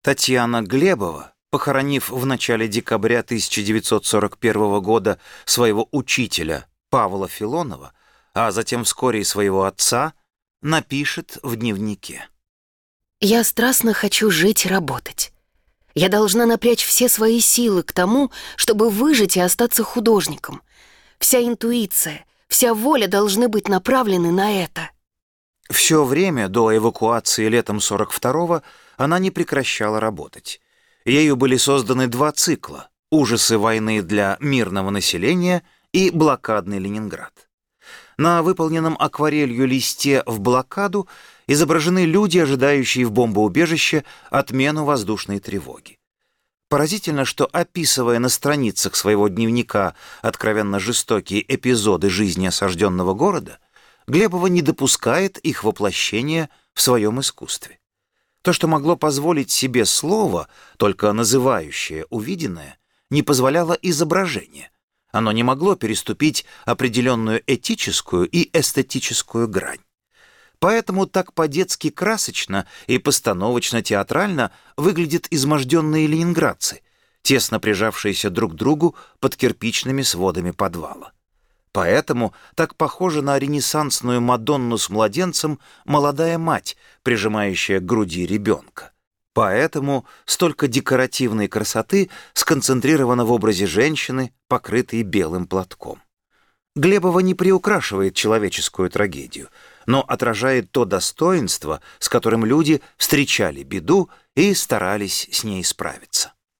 Татьяна Глебова, похоронив в начале декабря 1941 года своего учителя Павла Филонова, а затем вскоре и своего отца, напишет в дневнике. «Я страстно хочу жить и работать. Я должна напрячь все свои силы к тому, чтобы выжить и остаться художником. Вся интуиция, вся воля должны быть направлены на это». Все время до эвакуации летом 42-го она не прекращала работать. Ею были созданы два цикла: «Ужасы войны для мирного населения» и «Блокадный Ленинград». На выполненном акварелью листе в блокаду изображены люди, ожидающие в бомбоубежище отмену воздушной тревоги. Поразительно, что, описывая на страницах своего дневника откровенно жестокие эпизоды жизни осажденного города, Глебова не допускает их воплощения в своем искусстве. То, что могло позволить себе слово, только называющее увиденное, не позволяло изображение. Оно не могло переступить определенную этическую и эстетическую грань. Поэтому так по-детски красочно и постановочно-театрально выглядят изможденные ленинградцы, тесно прижавшиеся друг к другу под кирпичными сводами подвала. Поэтому так похожа на ренессансную Мадонну с младенцем молодая мать, прижимающая к груди ребенка. Поэтому столько декоративной красоты сконцентрировано в образе женщины, покрытой белым платком. Глебова не приукрашивает человеческую трагедию, но отражает то достоинство, с которым люди встречали беду и старались с ней справиться.